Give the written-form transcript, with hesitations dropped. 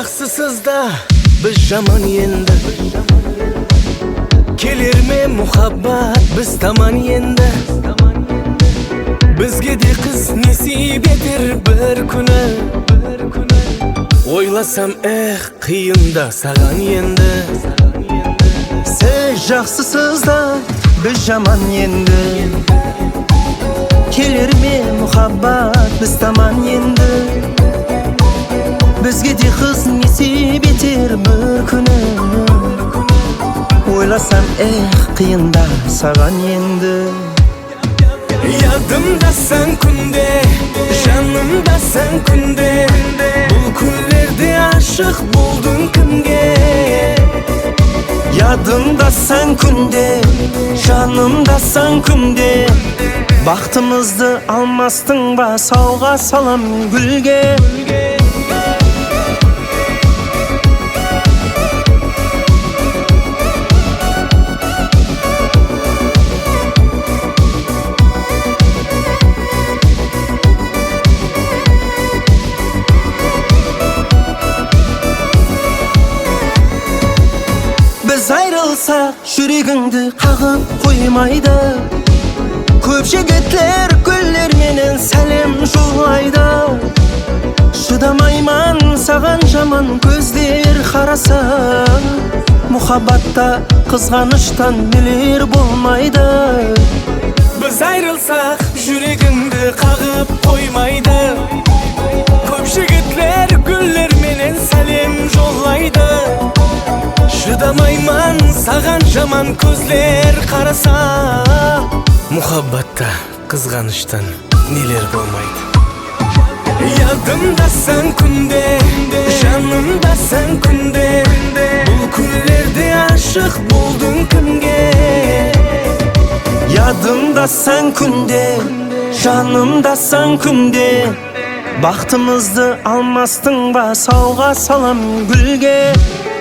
Жақсысыз да біз жаман енді. Келер ме мұхаббат біз таман енді. Бізге де қыз несіп етер бір күні. Ойласам қиында саған енді. Сіз жақсысыз да біз жаман енді. Келер ме мұхаббат біз таман енді. Бізге де қыз несіп етер бір күні. Ойласам қиында саған енді. Ядымдасаң күнде, жанымдасаң күнде. Бұл күндерде ашық болдың кімге? Ядымдасаң күнде, жанымдасаң күнде. Бақтымызды алмастың ба, сауға салам гүлге. Біз айрылсақ, жүрегіңді қағып қоймайды. Көп жігітлер гүлдерменен сәлем жолайды. Шыдамайман саған жаман көздер қараса. Мұхаббатта қызғаныштан нелер болмайды. Біз айрылсақ, жүрегіңді қағып қоймайды. Көп жігітлер гүлдерменен сәлем жолайды. Шыдамайман саған жаман көздер қараса. Мұхаббатта қызғаныштан нелер болмайды. Ядымдасаң күнде, жанымдасаң күнде. Бұл күндерде ашық болдың кімге? Ядымдасаң күнде, жанымдасаң күнде. Бақтымызды алмастың ба, сауға салам гүлге.